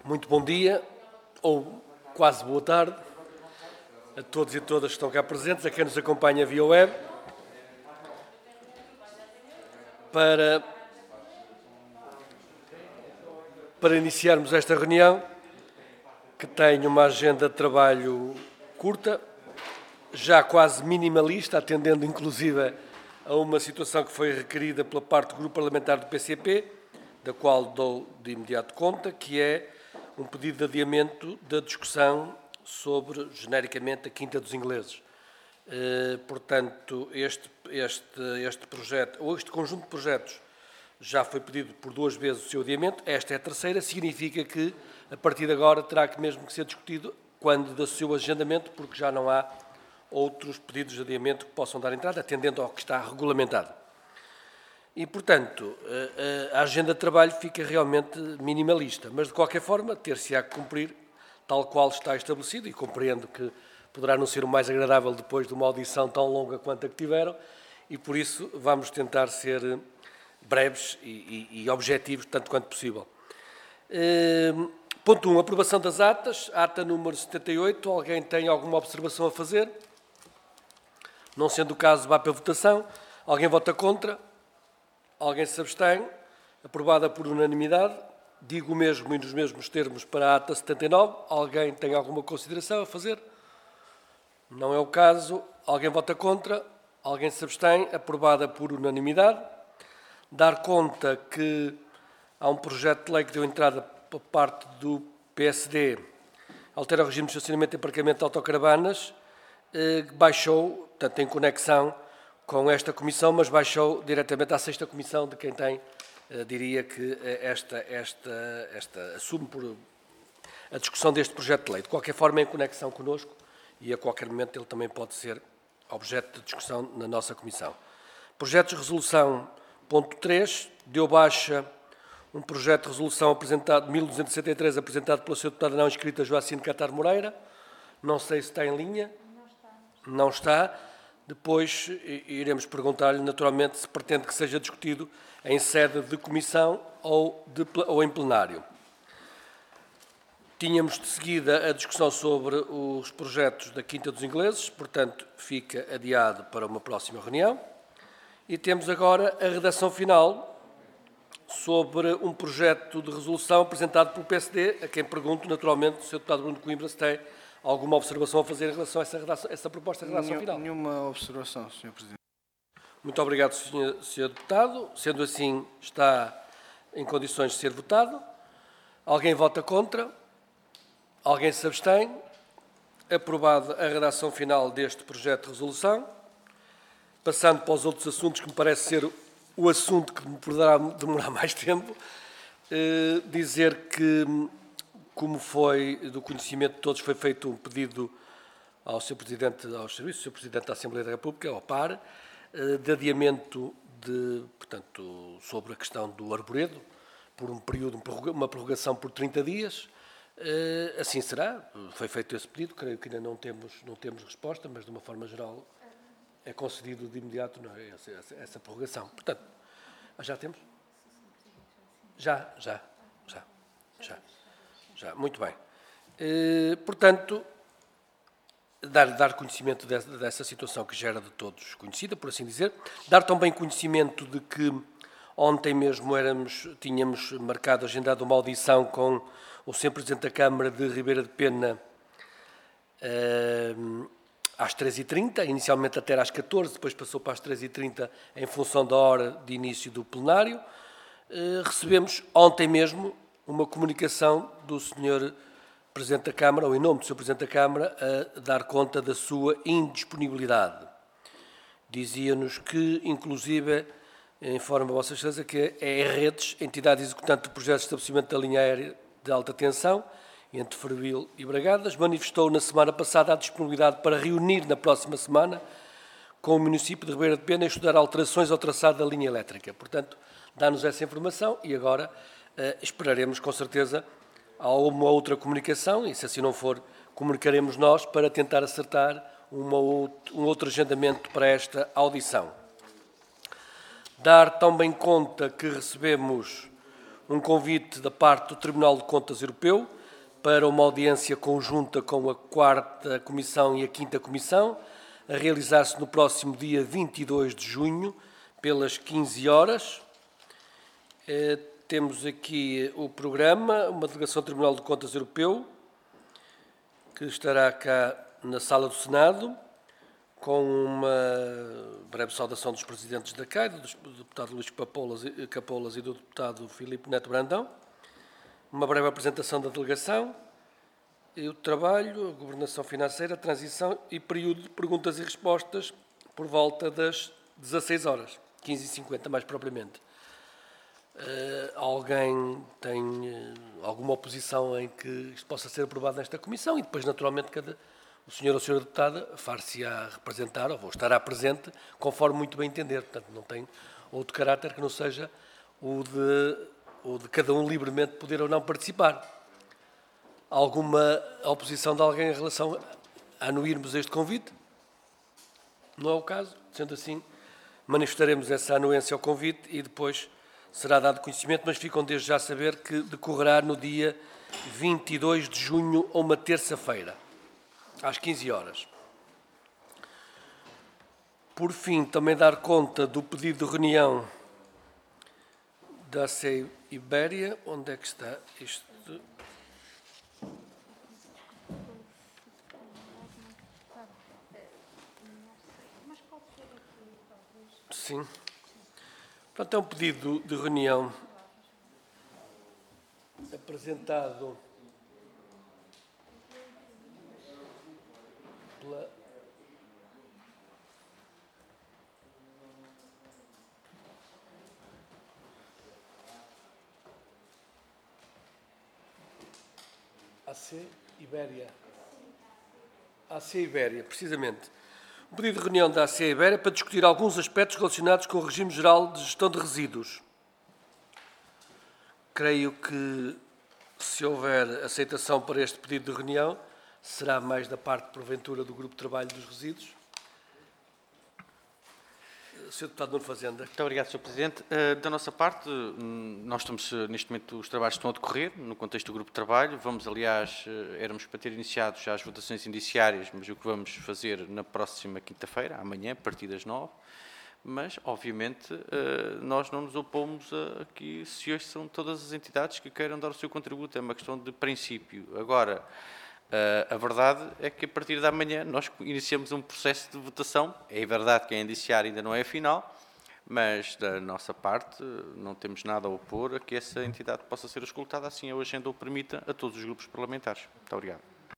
Muito bom dia, ou quase boa tarde, a todos e todas que estão cá presentes, a quem nos acompanha via web. Para iniciarmos esta reunião, que tem uma agenda de trabalho curta, já quase minimalista, atendendo inclusive a uma situação que foi requerida pela parte do Grupo Parlamentar do PCP, da qual dou de imediato conta, que é um pedido de adiamento da discussão sobre, genericamente, a Quinta dos Ingleses. Portanto, este projeto, ou este conjunto de projetos, já foi pedido por 2 vezes o seu adiamento. Esta é a terceira, significa que, a partir de agora, terá que mesmo que ser discutido quando do seu agendamento, porque já não há outros pedidos de adiamento que possam dar entrada, atendendo ao que está regulamentado. E, portanto, a agenda de trabalho fica realmente minimalista, mas, de qualquer forma, ter-se-á que cumprir tal qual está estabelecido, e compreendo que poderá não ser o mais agradável depois de uma audição tão longa quanto a que tiveram, e, por isso, vamos tentar ser breves e objetivos, tanto quanto possível. Ponto 1, aprovação das atas, ata número 78, alguém tem alguma observação a fazer? Não sendo o caso, vá para a votação. Alguém vota contra? Alguém se abstém? Aprovada por unanimidade. Digo o mesmo e nos mesmos termos para a ata 79. Alguém tem alguma consideração a fazer? Não é o caso. Alguém vota contra? Alguém se abstém? Aprovada por unanimidade. Dar conta que há um projeto de lei que deu entrada por parte do PSD, altera o regime de estacionamento e aparcamento de autocaravanas, baixou, portanto, em conexão com esta comissão, mas baixou diretamente à 6ª comissão, de quem tem, diria que esta assume por a discussão deste projeto de lei. De qualquer forma, em conexão connosco, e a qualquer momento ele também pode ser objeto de discussão na nossa comissão. Projetos de resolução, ponto 3, deu baixa um projeto de resolução apresentado, 1263, apresentado pelo Sr. Deputado não inscrito, Joacine Catar Moreira. Não sei se está em linha. Não está. Depois iremos perguntar-lhe, naturalmente, se pretende que seja discutido em sede de comissão ou em plenário. Tínhamos de seguida a discussão sobre os projetos da Quinta dos Ingleses, portanto, fica adiado para uma próxima reunião. E temos agora a redação final sobre um projeto de resolução apresentado pelo PSD, a quem pergunto, naturalmente, o Sr. Deputado Bruno Coimbra, se tem alguma observação a fazer em relação a essa proposta de redação final. Nenhuma observação, Sr. Presidente. Muito obrigado, Sr. Deputado. Sendo assim, está em condições de ser votado. Alguém vota contra? Alguém se abstém? Aprovada a redação final deste projeto de resolução. Passando para os outros assuntos, que me parece ser o assunto que me poderá demorar mais tempo, dizer que, como foi do conhecimento de todos, foi feito um pedido ao Sr. Presidente, aos serviços, Sr. Presidente da Assembleia da República, ao PAR, de adiamento portanto, sobre a questão do arboredo, por um período, uma prorrogação por 30 dias. Assim será, foi feito esse pedido, creio que ainda não temos resposta, mas de uma forma geral é concedido de imediato essa prorrogação. Portanto, já temos? Já. Muito bem. Portanto, dar conhecimento dessa situação que já era de todos conhecida, por assim dizer. Dar também conhecimento de que ontem mesmo tínhamos marcado, agendado uma audição com o Sr. Presidente da Câmara de Ribeira de Pena às 13h30, inicialmente até às 14h, depois passou para as 13h30 em função da hora de início do plenário. Recebemos ontem mesmo uma comunicação do Sr. Presidente da Câmara, ou em nome do Sr. Presidente da Câmara, a dar conta da sua indisponibilidade. Dizia-nos que, inclusive, informa a Vossa Excelência que a Redes, entidade executante do projeto de estabelecimento da linha aérea de alta tensão, entre Ferrovil e Bragadas, manifestou na semana passada a disponibilidade para reunir na próxima semana com o município de Ribeira de Pena e estudar alterações ao traçado da linha elétrica. Portanto, dá-nos essa informação e agora esperaremos, com certeza, a uma outra comunicação, e se assim não for, comunicaremos nós para tentar acertar um outro agendamento para esta audição. Dar também conta que recebemos um convite da parte do Tribunal de Contas Europeu para uma audiência conjunta com a 4ª Comissão e a 5ª Comissão, a realizar-se no próximo dia 22 de junho, pelas 15 horas. Temos aqui o programa, uma delegação do Tribunal de Contas Europeu, que estará cá na Sala do Senado, com uma breve saudação dos presidentes da CAI, do deputado Luís Capolas e do deputado Filipe Neto Brandão, uma breve apresentação da delegação, e o trabalho, a governação financeira, a transição e período de perguntas e respostas por volta das 16 horas, 15h50 mais propriamente. Alguém tem alguma oposição em que isto possa ser aprovado nesta comissão? E depois, naturalmente, o senhor ou a senhora deputada far-se-á representar ou estará presente conforme muito bem entender. Portanto, não tem outro caráter que não seja o de cada um livremente poder ou não participar. Alguma oposição de alguém em relação a anuirmos este convite? Não é o caso. Sendo assim, manifestaremos essa anuência ao convite e depois será dado conhecimento, mas ficam desde já a saber que decorrerá no dia 22 de junho, ou uma terça-feira, às 15 horas. Por fim, também dar conta do pedido de reunião da ACEI Ibéria. Onde é que está isto? Sim. Portanto, é um pedido de reunião apresentado pela ACEI Ibéria. ACEI Ibéria, precisamente. Um pedido de reunião da ACEI Ibéria para discutir alguns aspectos relacionados com o regime geral de gestão de resíduos. Creio que, se houver aceitação para este pedido de reunião, será mais da parte, porventura, do Grupo de Trabalho dos Resíduos. Sr. Deputado Nuno Fazenda. Muito obrigado, Sr. Presidente. Da nossa parte, nós estamos, neste momento, os trabalhos estão a decorrer no contexto do Grupo de Trabalho. Vamos, aliás, éramos para ter iniciado já as votações indiciárias, mas o que vamos fazer na próxima quinta-feira, amanhã, a partir das 9. Mas, obviamente, nós não nos opomos a que se hoje são todas as entidades que queiram dar o seu contributo. É uma questão de princípio. Agora, a verdade é que a partir da manhã nós iniciamos um processo de votação. É verdade que a indiciar ainda não é a final, mas da nossa parte não temos nada a opor a que essa entidade possa ser escutada, assim a agenda o permita, a todos os grupos parlamentares. Muito obrigado.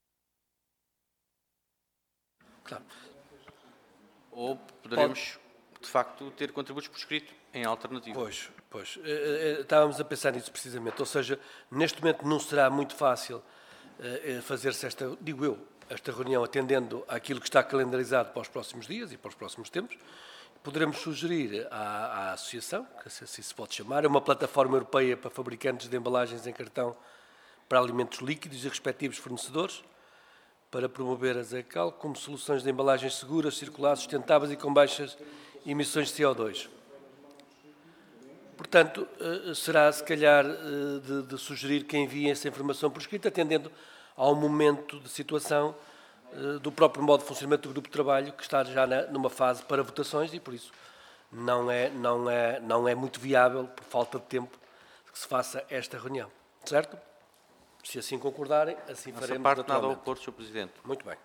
Claro. Ou poderemos, de facto, ter contributos por escrito em alternativa. Pois. Estávamos a pensar nisso precisamente. Ou seja, neste momento não será muito fácil fazer-se esta reunião atendendo àquilo que está calendarizado para os próximos dias e para os próximos tempos. Poderemos sugerir à associação, que assim se pode chamar, uma plataforma europeia para fabricantes de embalagens em cartão para alimentos líquidos e respectivos fornecedores, para promover as ECAL como soluções de embalagens seguras, circulares, sustentáveis e com baixas emissões de CO2. Portanto, será se calhar de sugerir que enviem essa informação por escrito, atendendo ao momento de situação do próprio modo de funcionamento do grupo de trabalho, que está já numa fase para votações e, por isso, não é muito viável, por falta de tempo, que se faça esta reunião. Certo? Se assim concordarem, assim faremos. Nossa parte, nada a opor, Sr. Presidente. Muito bem.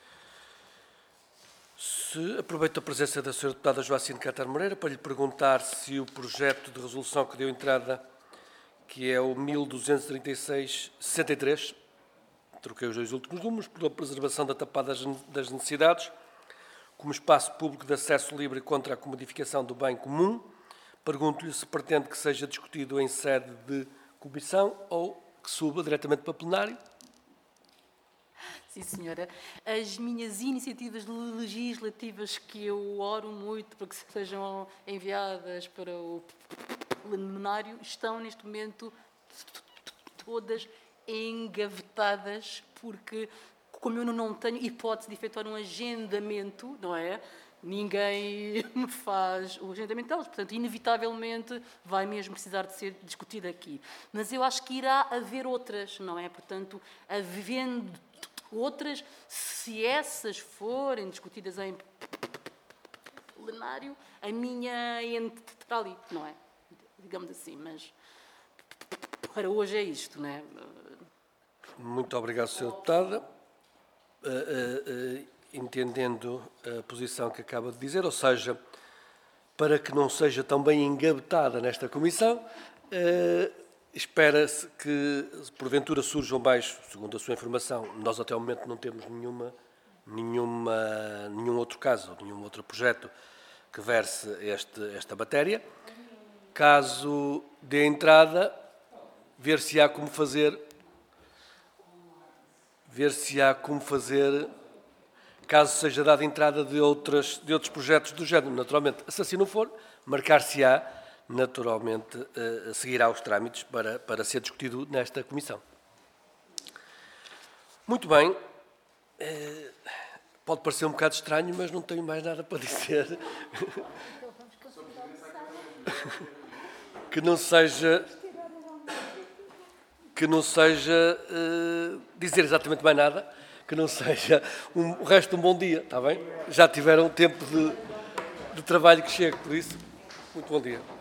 Aproveito a presença da Sra. Deputada Joacine Catar Moreira para lhe perguntar se o projeto de resolução que deu entrada, que é o 1236-63, troquei os dois últimos números, pela preservação da tapada das necessidades, como espaço público de acesso livre contra a comodificação do bem comum, pergunto-lhe se pretende que seja discutido em sede de comissão ou que suba diretamente para plenário. Sim, senhora. As minhas iniciativas legislativas, que eu oro muito para que sejam enviadas para o plenário, estão neste momento todas engavetadas, porque, como eu não tenho hipótese de efetuar um agendamento, não é? ninguém me faz o agendamento delas. Portanto, inevitavelmente vai mesmo precisar de ser discutida aqui. Mas eu acho que irá haver outras, não é? Portanto, havendo outras, se essas forem discutidas em plenário, a minha entra ali, não é? Digamos assim, mas para hoje é isto, não é? Muito obrigado, Sra. Deputada. Entendendo a posição que acaba de dizer, ou seja, para que não seja tão bem engavetada nesta comissão, espera-se que, porventura, surjam mais, segundo a sua informação, nós até o momento não temos nenhum outro caso, nenhum outro projeto que verse esta matéria. Caso dê entrada, ver-se-á como fazer, caso seja dada entrada de outros projetos do género. Naturalmente, se assim não for, marcar-se-á, naturalmente, seguirá os trâmites para ser discutido nesta comissão. Muito bem. Pode parecer um bocado estranho, mas não tenho mais nada para dizer. Que não seja dizer exatamente mais nada, que não seja o resto de um bom dia, está bem? Já tiveram tempo de trabalho que chega, por isso, muito bom dia.